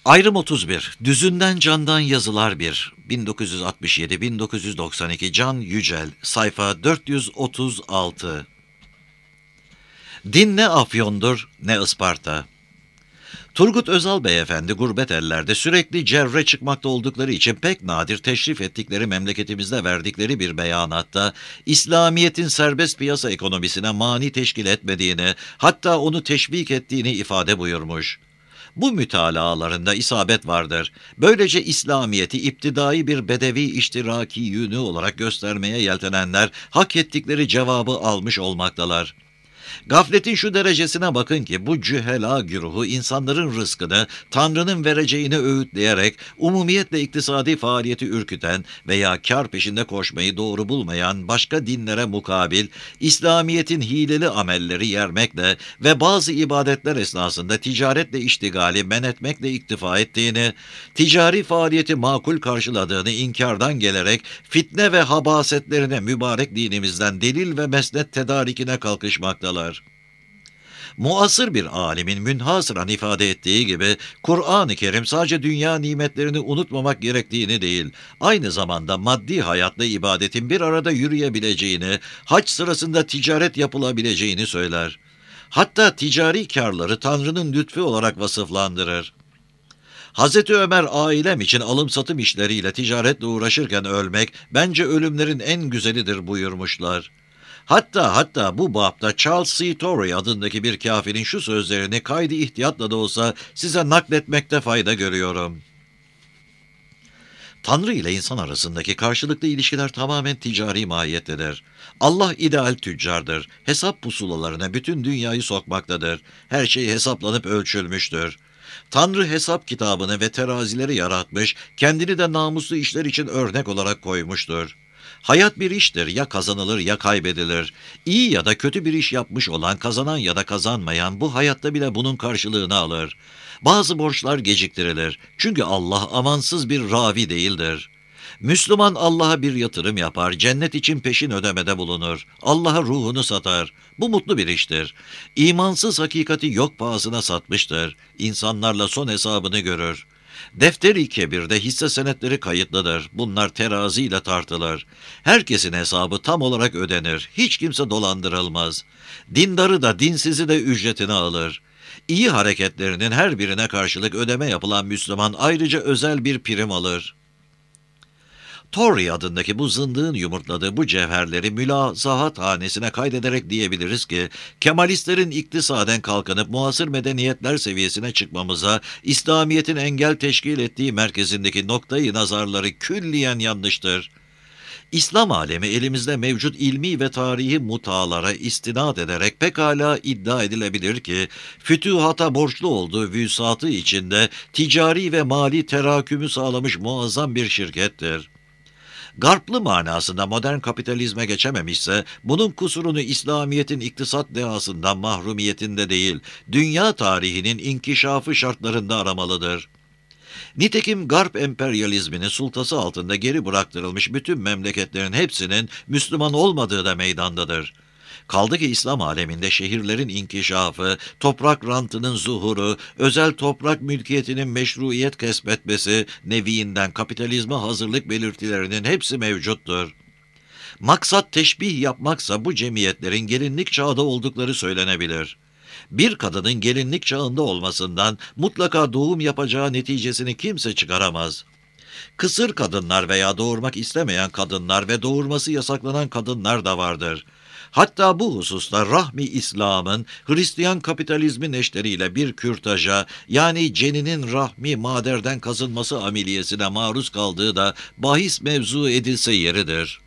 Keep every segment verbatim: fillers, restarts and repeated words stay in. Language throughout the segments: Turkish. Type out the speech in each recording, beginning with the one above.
Ayrım otuz bir. Düzünden Candan Yazılar bir. bin dokuz yüz altmış yedi bin dokuz yüz doksan iki Can Yücel. Sayfa dört yüz otuz altı. Din ne Afyon'dur ne Isparta. Turgut Özal beyefendi gurbet ellerde sürekli cerre çıkmakta oldukları için pek nadir teşrif ettikleri memleketimizde verdikleri bir beyanatta İslamiyet'in serbest piyasa ekonomisine mani teşkil etmediğini, hatta onu teşvik ettiğini ifade buyurmuş. Bu mütalaalarında isabet vardır. Böylece İslamiyet'i iptidai bir bedevi iştiraki yönü olarak göstermeye yeltenenler hak ettikleri cevabı almış olmaktalar. Gafletin şu derecesine bakın ki bu cühela güruhu insanların rızkını Tanrı'nın vereceğini öğütleyerek umumiyetle iktisadi faaliyeti ürküten veya kar peşinde koşmayı doğru bulmayan başka dinlere mukabil İslamiyet'in hileli amelleri yermekle ve bazı ibadetler esnasında ticaretle iştigali men etmekle iktifa ettiğini, ticari faaliyeti makul karşıladığını inkardan gelerek fitne ve habasetlerine mübarek dinimizden delil ve mesnet tedarikine kalkışmaktalar. Muasır bir alimin münhasıran ifade ettiği gibi, Kur'an-ı Kerim sadece dünya nimetlerini unutmamak gerektiğini değil, aynı zamanda maddi hayatla ibadetin bir arada yürüyebileceğini, hac sırasında ticaret yapılabileceğini söyler. Hatta ticari karları Tanrı'nın lütfu olarak vasıflandırır. Hazreti Ömer ailem için alım satım işleriyle ticaretle uğraşırken ölmek, bence ölümlerin en güzelidir buyurmuşlar. Hatta hatta bu bapta Charles C. Torrey adındaki bir kafirin şu sözlerini kaydı ihtiyatla da olsa size nakletmekte fayda görüyorum. Tanrı ile insan arasındaki karşılıklı ilişkiler tamamen ticari mahiyettedir. Allah ideal tüccardır. Hesap pusulalarına bütün dünyayı sokmaktadır. Her şey hesaplanıp ölçülmüştür. Tanrı hesap kitabını ve terazileri yaratmış, kendini de namuslu işler için örnek olarak koymuştur. Hayat bir iştir, ya kazanılır ya kaybedilir. İyi ya da kötü bir iş yapmış olan, kazanan ya da kazanmayan bu hayatta bile bunun karşılığını alır. Bazı borçlar geciktirilir. Çünkü Allah amansız bir ravi değildir. Müslüman Allah'a bir yatırım yapar, cennet için peşin ödemede bulunur. Allah'a ruhunu satar. Bu mutlu bir iştir. İmansız hakikati yok pahasına satmıştır. İnsanlarla son hesabını görür. Defteri kebirde hisse senetleri kayıtlıdır. Bunlar teraziyle tartılır. Herkesin hesabı tam olarak ödenir. Hiç kimse dolandırılmaz. Dindarı da dinsizi de ücretini alır. İyi hareketlerinin her birine karşılık ödeme yapılan Müslüman ayrıca özel bir prim alır. Torrey adındaki bu zındığın yumurtladığı bu cevherleri mülazahat hanesine kaydederek diyebiliriz ki, Kemalistlerin iktisaden kalkınıp muasır medeniyetler seviyesine çıkmamıza, İslamiyet'in engel teşkil ettiği merkezindeki noktayı nazarları külliyen yanlıştır. İslam alemi elimizde mevcut ilmi ve tarihi mutaalara istinad ederek pekala iddia edilebilir ki, fütühata borçlu olduğu vüsatı içinde ticari ve mali terakümü sağlamış muazzam bir şirkettir. Garplı manasında modern kapitalizme geçememişse, bunun kusurunu İslamiyet'in iktisat dehasından mahrumiyetinde değil, dünya tarihinin inkişafı şartlarında aramalıdır. Nitekim Garp emperyalizminin sultası altında geri bıraktırılmış bütün memleketlerin hepsinin Müslüman olmadığı da meydandadır. Kaldı ki İslam aleminde şehirlerin inkişafı, toprak rantının zuhuru, özel toprak mülkiyetinin meşruiyet kesbetmesi, neviinden kapitalizme hazırlık belirtilerinin hepsi mevcuttur. Maksat teşbih yapmaksa bu cemiyetlerin gelinlik çağda oldukları söylenebilir. Bir kadının gelinlik çağında olmasından mutlaka doğum yapacağı neticesini kimse çıkaramaz. Kısır kadınlar veya doğurmak istemeyen kadınlar ve doğurması yasaklanan kadınlar da vardır. Hatta bu hususta Rahmi İslam'ın Hristiyan kapitalizmin eşleriyle bir kürtaja, yani ceninin rahmi maderden kazınması ameliyesine maruz kaldığı da bahis mevzu edilse yeridir.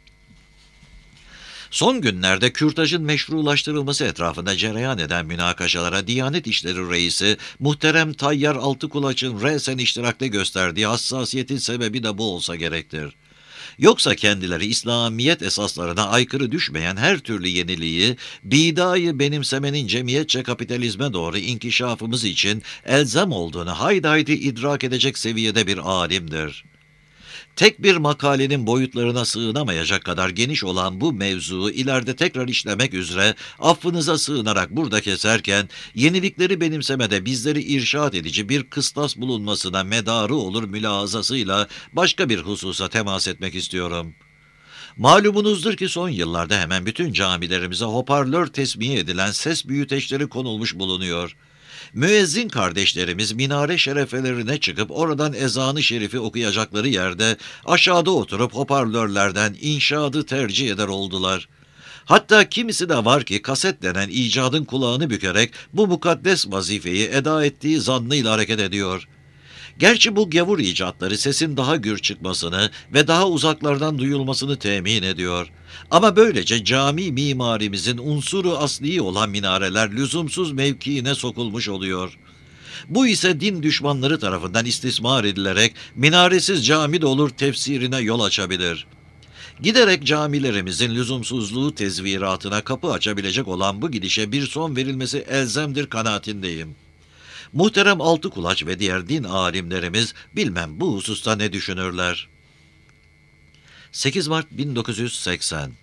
Son günlerde kürtajın meşrulaştırılması etrafında cereyan eden münakaşalara Diyanet İşleri Reisi Muhterem Tayyar Altıkulaç'ın resen iştirakta gösterdiği hassasiyetin sebebi de bu olsa gerektir. Yoksa kendileri İslamiyet esaslarına aykırı düşmeyen her türlü yeniliği, bidayı benimsemenin cemiyetçe kapitalizme doğru inkişafımız için elzem olduğunu haydi haydi idrak edecek seviyede bir alimdir. Tek bir makalenin boyutlarına sığınamayacak kadar geniş olan bu mevzuu ileride tekrar işlemek üzere affınıza sığınarak burada keserken, yenilikleri benimsemede bizleri irşad edici bir kıstas bulunmasına medarı olur mülahazasıyla başka bir hususa temas etmek istiyorum. Malumunuzdur ki son yıllarda hemen bütün camilerimize hoparlör tesmiye edilen ses büyüteçleri konulmuş bulunuyor. Müezzin kardeşlerimiz minare şerefelerine çıkıp oradan ezanı şerifi okuyacakları yerde aşağıda oturup hoparlörlerden inşaatı tercih eder oldular. Hatta kimisi de var ki kaset denen icadın kulağını bükerek bu mukaddes vazifeyi eda ettiği zannıyla hareket ediyor. Gerçi bu gavur icatları sesin daha gür çıkmasını ve daha uzaklardan duyulmasını temin ediyor. Ama böylece cami mimarimizin unsuru asli olan minareler lüzumsuz mevkiine sokulmuş oluyor. Bu ise din düşmanları tarafından istismar edilerek minaresiz cami de olur tefsirine yol açabilir. Giderek camilerimizin lüzumsuzluğu tezviratına kapı açabilecek olan bu gidişe bir son verilmesi elzemdir kanaatindeyim. Muhterem Altıkulaç ve diğer din alimlerimiz bilmem bu hususta ne düşünürler. sekiz Mart bin dokuz yüz seksen.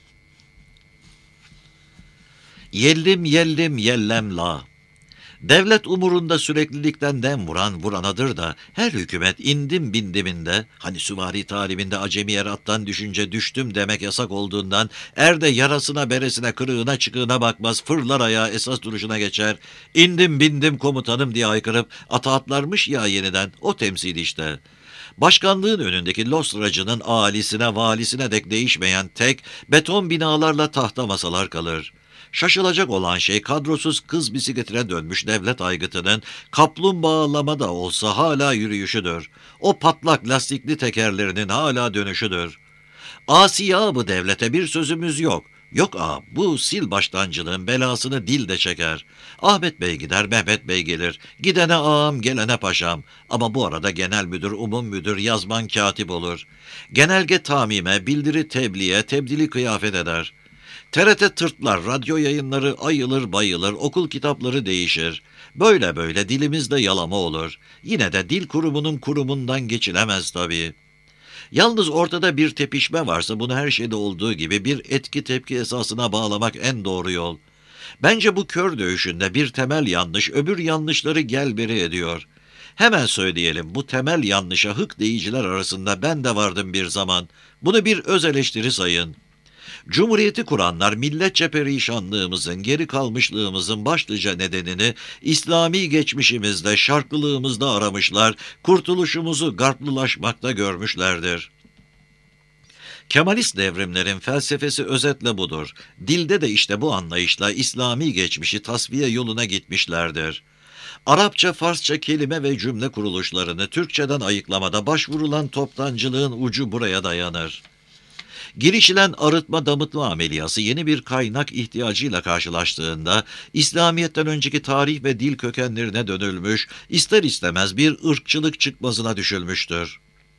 Yellim yellim yellem la. Devlet umurunda süreklilikten dem vuran vuranadır da her hükümet indim bindiminde, hani süvari taliminde acemi yer attan düşünce düştüm demek yasak olduğundan er de yarasına beresine kırığına çıkığına bakmaz fırlar ayağa esas duruşuna geçer. İndim bindim komutanım diye haykırıp ata atlarmış ya yeniden, o temsil işte. Başkanlığın önündeki losracının alisine valisine dek değişmeyen tek beton binalarla tahta masalar kalır. Şaşılacak olan şey kadrosuz kız bisikletine dönmüş devlet aygıtının kaplumbağalama da olsa hala yürüyüşüdür. O patlak lastikli tekerlerinin hala dönüşüdür. Asiya bu devlete bir sözümüz yok. Yok ağam, bu sil baştancılığın belasını dil de çeker. Ahmet Bey gider, Mehmet Bey gelir. Gidene ağam, gelene paşam. Ama bu arada genel müdür, umum müdür, yazman katip olur. Genelge tamime, bildiri tebliğe, tebdili kıyafet eder. T R T tırtlar, radyo yayınları ayılır bayılır, okul kitapları değişir. Böyle böyle dilimizde yalama olur. Yine de dil kurumunun kurumundan geçilemez tabii. Yalnız ortada bir tepişme varsa bunu her şeyde olduğu gibi bir etki tepki esasına bağlamak en doğru yol. Bence bu kör dövüşünde bir temel yanlış öbür yanlışları gelberi ediyor. Hemen söyleyelim, bu temel yanlışa hık deyiciler arasında ben de vardım bir zaman. Bunu bir öz eleştiri sayın. Cumhuriyeti kuranlar milletçe perişanlığımızın, geri kalmışlığımızın başlıca nedenini İslami geçmişimizde, şarklılığımızda aramışlar, kurtuluşumuzu garplılaşmakta görmüşlerdir. Kemalist devrimlerin felsefesi özetle budur. Dilde de işte bu anlayışla İslami geçmişi tasfiye yoluna gitmişlerdir. Arapça, Farsça kelime ve cümle kuruluşlarını Türkçeden ayıklamada başvurulan toptancılığın ucu buraya dayanır. Girişilen arıtma damıtma ameliyası yeni bir kaynak ihtiyacıyla karşılaştığında İslamiyet'ten önceki tarih ve dil kökenlerine dönülmüş, ister istemez bir ırkçılık çıkmazına düşülmüştür.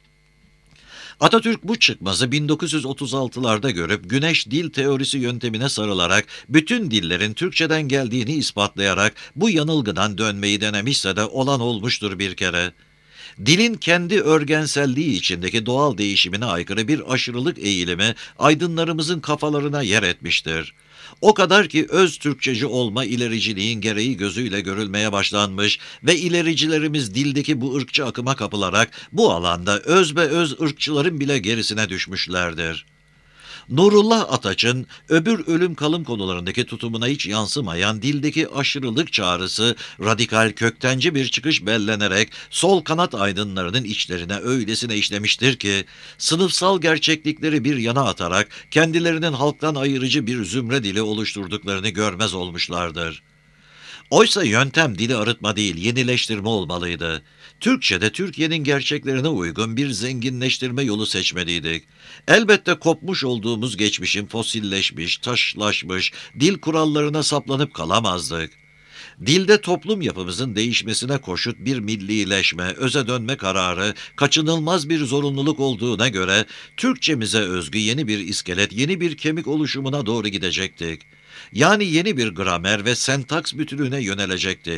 Atatürk bu çıkmazı bin dokuz yüz otuz altılarda görüp güneş dil teorisi yöntemine sarılarak bütün dillerin Türkçeden geldiğini ispatlayarak bu yanılgıdan dönmeyi denemişse de olan olmuştur bir kere. Dilin kendi örgenselliği içindeki doğal değişimine aykırı bir aşırılık eğilimi aydınlarımızın kafalarına yer etmiştir. O kadar ki öz Türkçeci olma ilericiliğin gereği gözüyle görülmeye başlanmış ve ilericilerimiz dildeki bu ırkçı akıma kapılarak bu alanda öz be öz ırkçıların bile gerisine düşmüşlerdir. Nurullah Ataç'ın öbür ölüm kalım konularındaki tutumuna hiç yansımayan dildeki aşırılık çağrısı radikal köktenci bir çıkış bellenerek sol kanat aydınlarının içlerine öylesine işlemiştir ki sınıfsal gerçeklikleri bir yana atarak kendilerinin halktan ayırıcı bir zümre dili oluşturduklarını görmez olmuşlardır. Oysa yöntem dili arıtma değil, yenileştirme olmalıydı. Türkçe'de Türkiye'nin gerçeklerine uygun bir zenginleştirme yolu seçmeliydik. Elbette kopmuş olduğumuz geçmişin fosilleşmiş, taşlaşmış, dil kurallarına saplanıp kalamazdık. Dilde toplum yapımızın değişmesine koşut bir millileşme, öze dönme kararı kaçınılmaz bir zorunluluk olduğuna göre Türkçemize özgü yeni bir iskelet, yeni bir kemik oluşumuna doğru gidecektik. Yani yeni bir gramer ve sentaks bütününe yönelecektik.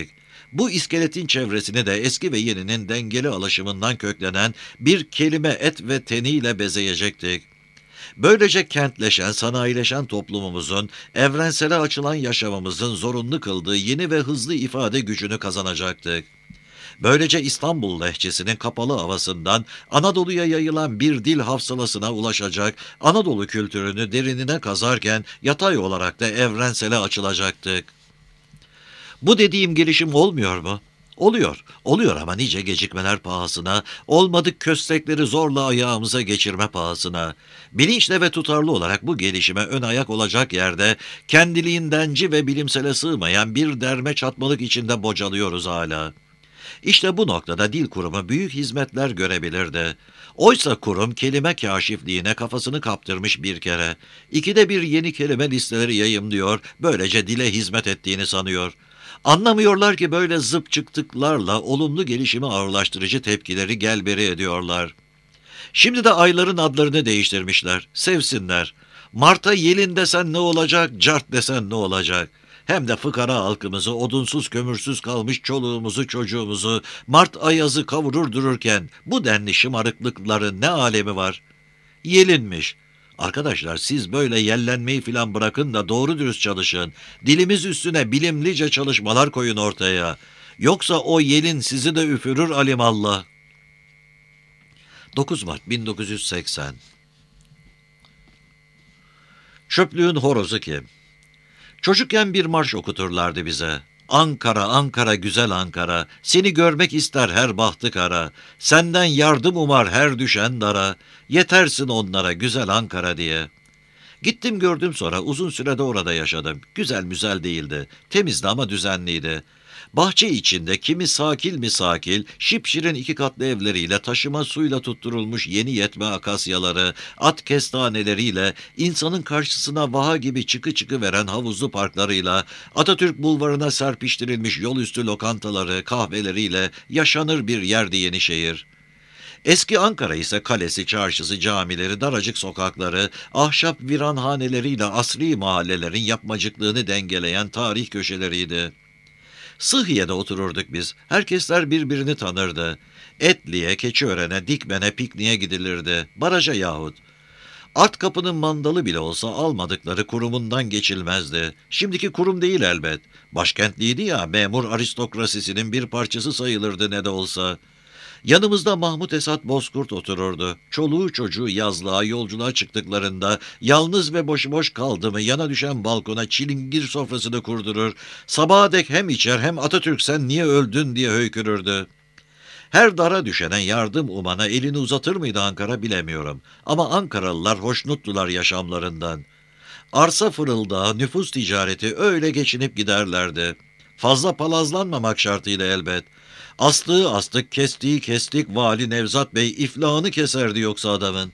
Bu iskeletin çevresini de eski ve yeninin dengeli alaşımından köklenen bir kelime et ve teniyle bezeyecektik. Böylece kentleşen, sanayileşen toplumumuzun, evrensele açılan yaşamımızın zorunlu kıldığı yeni ve hızlı ifade gücünü kazanacaktık. Böylece İstanbul lehçesinin kapalı havasından Anadolu'ya yayılan bir dil hafsalasına ulaşacak, Anadolu kültürünü derinine kazarken yatay olarak da evrensele açılacaktık. Bu dediğim gelişim olmuyor mu? Oluyor, oluyor ama nice gecikmeler pahasına, olmadık köstekleri zorla ayağımıza geçirme pahasına. Bilinçle ve tutarlı olarak bu gelişime ön ayak olacak yerde, kendiliğindenci ve bilimsele sığmayan bir derme çatmalık içinde bocalıyoruz hala. İşte bu noktada Dil Kurumu büyük hizmetler görebilirdi. Oysa kurum kelime kaşifliğine kafasını kaptırmış bir kere. İkide bir yeni kelime listeleri yayımlıyor, böylece dile hizmet ettiğini sanıyor. Anlamıyorlar ki böyle zıp çıktıklarla olumlu gelişimi ağırlaştırıcı tepkileri gelberi ediyorlar. Şimdi de ayların adlarını değiştirmişler. Sevsinler. Mart'a yelin desen ne olacak, cart desen ne olacak? Hem de fıkara halkımızı, odunsuz kömürsüz kalmış çoluğumuzu çocuğumuzu Mart ayazı kavurur dururken bu denli şımarıklıkların ne alemi var? Yelinmiş. Arkadaşlar siz böyle yellenmeyi filan bırakın da doğru dürüst çalışın. Dilimiz üstüne bilimlice çalışmalar koyun ortaya. Yoksa o yelin sizi de üfürür alimallah. dokuz Mart bin dokuz yüz seksen. Çöplüğün horozu kim? Çocukken bir marş okuturlardı bize. Ankara, Ankara, güzel Ankara, seni görmek ister her bahtı kara, senden yardım umar her düşen dara, yetersin onlara güzel Ankara diye. Gittim gördüm sonra uzun sürede orada yaşadım. Güzel müzel değildi, temizdi ama düzenliydi. Bahçe içinde kimi sakil mi sakil, şipşirin iki katlı evleriyle taşıma suyla tutturulmuş yeni yetme akasyaları, at kestaneleriyle, insanın karşısına vaha gibi çıkı çıkı veren havuzlu parklarıyla, Atatürk bulvarına serpiştirilmiş yolüstü lokantaları, kahveleriyle yaşanır bir yerdi Yenişehir. Eski Ankara ise kalesi, çarşısı, camileri, daracık sokakları, ahşap viranhaneleriyle asri mahallelerin yapmacıklığını dengeleyen tarih köşeleriydi. Sıhhiye'de otururduk biz. Herkesler birbirini tanırdı. Etli'ye, Keçiören'e, Dikmen'e pikniğe gidilirdi. Baraja yahut. Art kapının mandalı bile olsa almadıkları kurumundan geçilmezdi. Şimdiki kurum değil elbet. Başkentliydi ya, memur aristokrasisinin bir parçası sayılırdı ne de olsa. Yanımızda Mahmut Esat Bozkurt otururdu. Çoluğu çocuğu yazlığa, yolculuğa çıktıklarında yalnız ve boşu boş kaldı mı yana düşen balkona çilingir sofrasını kurdurur. Sabaha dek hem içer hem Atatürk sen niye öldün diye höykürürdü. Her dara düşene yardım umana elini uzatır mıydı Ankara bilemiyorum. Ama Ankaralılar hoşnuttular yaşamlarından. Arsa fırıldağı, nüfus ticareti öyle geçinip giderlerdi. Fazla palazlanmamak şartıyla elbet. Astığı astık, kestiği kestik, Vali Nevzat Bey iflahını keserdi yoksa adamın.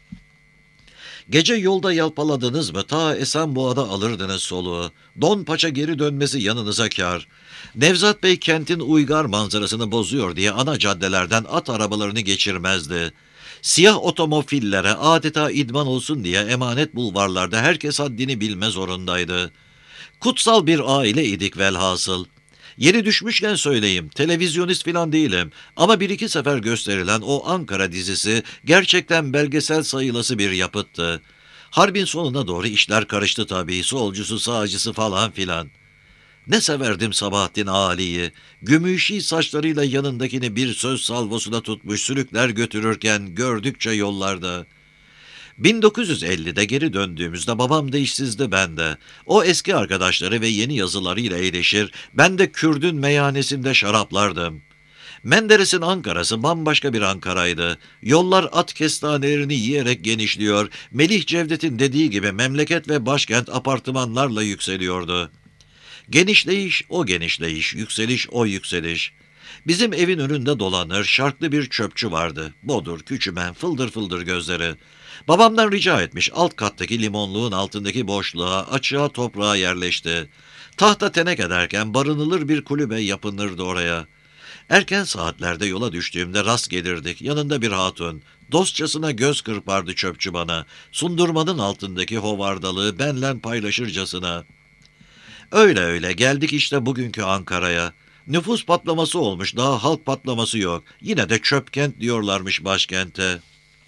Gece yolda yalpaladınız mı ta Esenboğa'da alırdınız soluğu. Don paça geri dönmesi yanınıza kâr. Nevzat Bey kentin uygar manzarasını bozuyor diye ana caddelerden at arabalarını geçirmezdi. Siyah otomobillere adeta idman olsun diye emanet bulvarlarda herkes haddini bilme zorundaydı. Kutsal bir aile idik velhasıl. Yeri düşmüşken söyleyeyim, televizyonist falan değilim ama bir iki sefer gösterilen o Ankara dizisi gerçekten belgesel sayılası bir yapıttı. Harbin sonuna doğru işler karıştı tabii, solcusu sağcısı falan filan. Ne severdim Sabahattin Ali'yi, gümüşi saçlarıyla yanındakini bir söz salvosuna tutmuş sürükler götürürken gördükçe yollarda. bin dokuz yüz ellide geri döndüğümüzde babam da işsizdi ben de. O eski arkadaşları ve yeni yazılarıyla eğleşir, ben de Kürdün meyhanesinde şaraplardım. Menderes'in Ankara'sı bambaşka bir Ankara'ydı. Yollar at kestanelerini yiyerek genişliyor, Melih Cevdet'in dediği gibi memleket ve başkent apartmanlarla yükseliyordu. Genişleyiş o genişleyiş, yükseliş o yükseliş. Bizim evin önünde dolanır, şarklı bir çöpçü vardı. Bodur, küçümen, fıldır fıldır gözleri. Babamdan rica etmiş, alt kattaki limonluğun altındaki boşluğa, açığa toprağa yerleşti. Tahta tenek ederken barınılır bir kulübe yapınırdı oraya. Erken saatlerde yola düştüğümde rast gelirdik, yanında bir hatun. Dostçasına göz kırpardı çöpçü bana. Sundurmanın altındaki hovardalığı benle paylaşırcasına. Öyle öyle geldik işte bugünkü Ankara'ya. Nüfus patlaması olmuş, daha halk patlaması yok. Yine de çöpkent diyorlarmış başkente.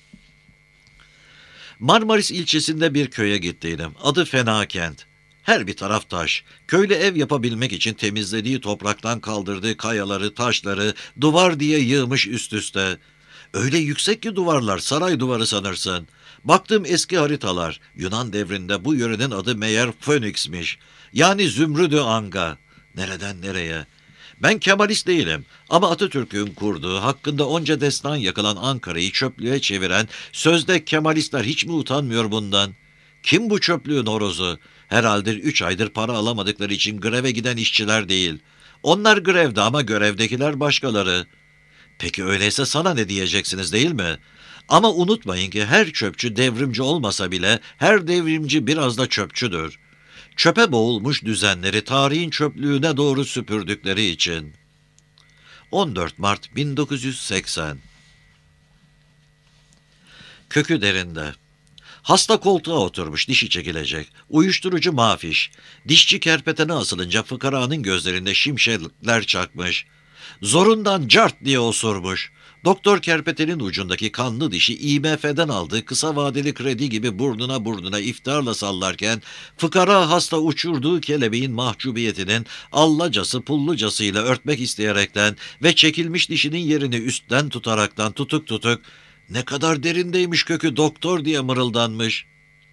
Marmaris ilçesinde bir köye gittiydim. Adı Fenakent. Her bir taraf taş. Köylü ev yapabilmek için temizlediği topraktan kaldırdığı kayaları, taşları duvar diye yığmış üst üste. Öyle yüksek ki duvarlar, saray duvarı sanırsın. Baktım eski haritalar. Yunan devrinde bu yörenin adı meğer Phoenix'miş. Yani Zümrüdü Anga. Nereden nereye? Ben Kemalist değilim ama Atatürk'ün kurduğu, hakkında onca destan yakılan Ankara'yı çöplüğe çeviren sözde Kemalistler hiç mi utanmıyor bundan? Kim bu çöplüğün horozu? Herhalde üç aydır para alamadıkları için greve giden işçiler değil. Onlar grevde ama görevdekiler başkaları. Peki öyleyse sana ne diyeceksiniz değil mi? Ama unutmayın ki her çöpçü devrimci olmasa bile her devrimci biraz da çöpçüdür. Çöpe boğulmuş düzenleri tarihin çöplüğüne doğru süpürdükleri için. on dört Mart bin dokuz yüz seksen. Kökü derinde. Hasta koltuğa oturmuş, dişi çekilecek. Uyuşturucu mafiş. Dişçi kerpetene asılınca fıkaranın gözlerinde şimşekler çakmış. Zorundan cart diye osurmuş. Doktor kerpetenin ucundaki kanlı dişi I M F'den aldığı kısa vadeli kredi gibi burnuna burnuna iftarla sallarken fıkara hasta uçurduğu kelebeğin mahcubiyetinin allacası pullucasıyla örtmek isteyerekten ve çekilmiş dişinin yerini üstten tutaraktan tutuk tutuk ne kadar derindeymiş kökü doktor diye mırıldanmış.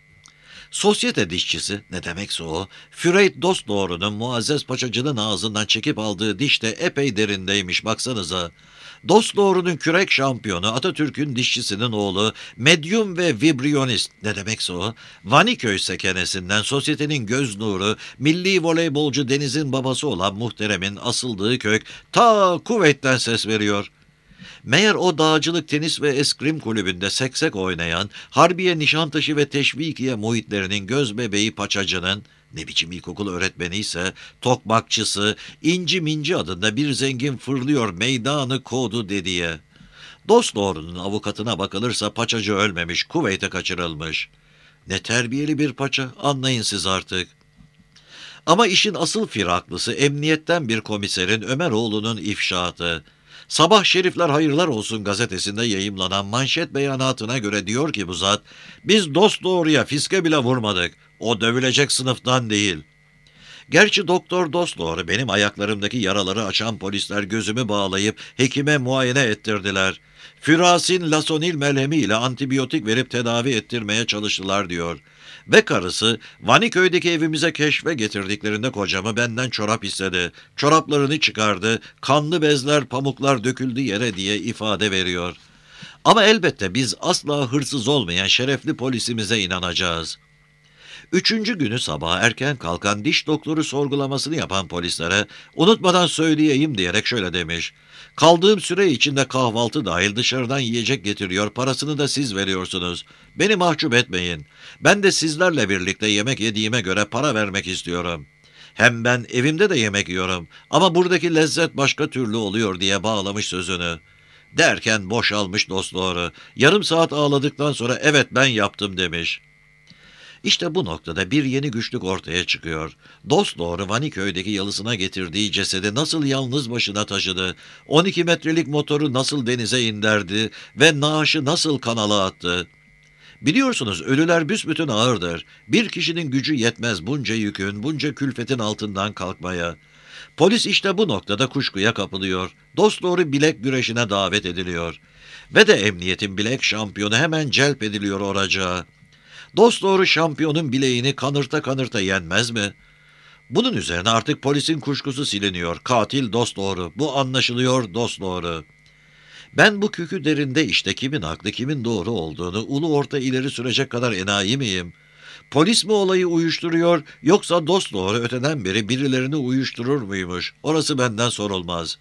Sosyete dişçisi, ne demekse o, Füreyt Dostdoğru'nun Muazzez Paçacı'nın ağzından çekip aldığı diş de epey derindeymiş baksanıza. Dostdoğru'nun kürek şampiyonu Atatürk'ün dişçisinin oğlu, medyum ve vibriyonist, ne demekse o, Vaniköy sekenesinden sosyetenin göz nuru, milli voleybolcu Deniz'in babası olan muhteremin asıldığı kök ta kuvvetten ses veriyor. Meğer o dağcılık, tenis ve eskrim kulübünde seksek oynayan, Harbiye, Nişantaşı ve Teşvikiye muhitlerinin göz bebeği Paçacı'nın, ne biçim ilkokul öğretmeni ise, tokmakçısı, inci minci adında bir zengin fırlıyor meydanı kodu dediye. Dostdoğru'nun avukatına bakılırsa Paçacı ölmemiş, Kuveyt'e kaçırılmış. Ne terbiyeli bir paça, anlayın siz artık. Ama işin asıl firaklısı emniyetten bir komiserin Ömeroğlu'nun ifşaatı. Sabah Şerifler Hayırlar Olsun gazetesinde yayımlanan manşet beyanatına göre diyor ki bu zat, biz Dostdoğru'ya fiske bile vurmadık, o dövülecek sınıftan değil. Gerçi Doktor Dostdoğru benim ayaklarımdaki yaraları açan polisler gözümü bağlayıp hekime muayene ettirdiler. Fürasin lasonil melhemi ile antibiyotik verip tedavi ettirmeye çalıştılar diyor. Ve karısı Vaniköy'deki evimize keşfe getirdiklerinde kocamı benden çorap istedi. Çoraplarını çıkardı, kanlı bezler, pamuklar döküldü yere diye ifade veriyor. Ama elbette biz asla hırsız olmayan şerefli polisimize inanacağız. Üçüncü günü sabah erken kalkan diş doktoru sorgulamasını yapan polislere unutmadan söyleyeyim diyerek şöyle demiş. Kaldığım süre içinde kahvaltı dahil dışarıdan yiyecek getiriyor, parasını da siz veriyorsunuz. Beni mahcup etmeyin. Ben de sizlerle birlikte yemek yediğime göre para vermek istiyorum. Hem ben evimde de yemek yiyorum ama buradaki lezzet başka türlü oluyor diye bağlamış sözünü. Derken boşalmış dostları. Yarım saat ağladıktan sonra evet ben yaptım demiş. İşte bu noktada bir yeni güçlük ortaya çıkıyor. Dostdoğru Vaniköy'deki yalısına getirdiği cesedi nasıl yalnız başına taşıdı, on iki metrelik motoru nasıl denize indirdi ve naaşı nasıl kanala attı. Biliyorsunuz ölüler büsbütün ağırdır. Bir kişinin gücü yetmez bunca yükün, bunca külfetin altından kalkmaya. Polis işte bu noktada kuşkuya kapılıyor. Dostdoğru bilek güreşine davet ediliyor. Ve de emniyetin bilek şampiyonu hemen celp ediliyor oracağa. Dostdoğru şampiyonun bileğini kanırta kanırta yenmez mi? Bunun üzerine artık polisin kuşkusu siliniyor. Katil Dostdoğru. Bu anlaşılıyor Dostdoğru. Ben bu kükü derinde işte kimin haklı kimin doğru olduğunu ulu orta ileri sürecek kadar enayi miyim? Polis mi olayı uyuşturuyor yoksa Dostdoğru öteden beri birilerini uyuşturur muymuş? Orası benden sorulmaz.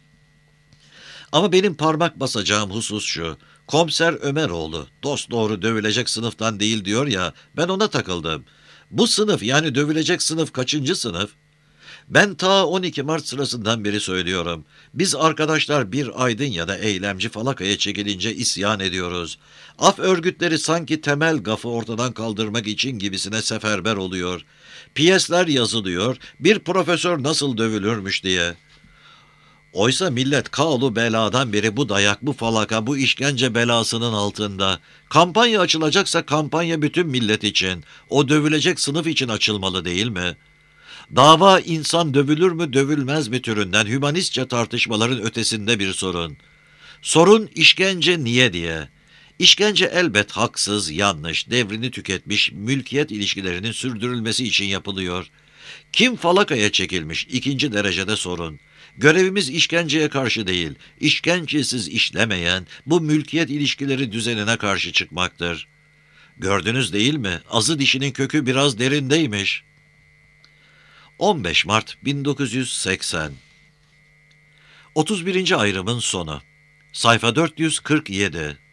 Ama benim parmak basacağım husus şu. Komiser Ömeroğlu, Dostdoğru dövülecek sınıftan değil diyor ya, ben ona takıldım. Bu sınıf yani dövülecek sınıf kaçıncı sınıf? Ben ta on iki Mart sırasından beri söylüyorum. Biz arkadaşlar bir aydın ya da eylemci falakaya çekilince isyan ediyoruz. Af örgütleri sanki temel gafı ortadan kaldırmak için gibisine seferber oluyor. Piyesler yazılıyor, bir profesör nasıl dövülürmüş diye. Oysa millet kalu beladan beri bu dayak, bu falaka, bu işkence belasının altında. Kampanya açılacaksa kampanya bütün millet için, o dövülecek sınıf için açılmalı değil mi? Dava insan dövülür mü dövülmez mi türünden hümanistçe tartışmaların ötesinde bir sorun. Sorun işkence niye diye. İşkence elbet haksız, yanlış, devrini tüketmiş, mülkiyet ilişkilerinin sürdürülmesi için yapılıyor. Kim falakaya çekilmiş ikinci derecede sorun. Görevimiz işkenceye karşı değil, işkencesiz işlemeyen bu mülkiyet ilişkileri düzenine karşı çıkmaktır. Gördünüz değil mi? Azı dişinin kökü biraz derindeymiş. on beş Mart bin dokuz yüz seksen otuz birinci ayrımın sonu. Sayfa dört yüz kırk yedi.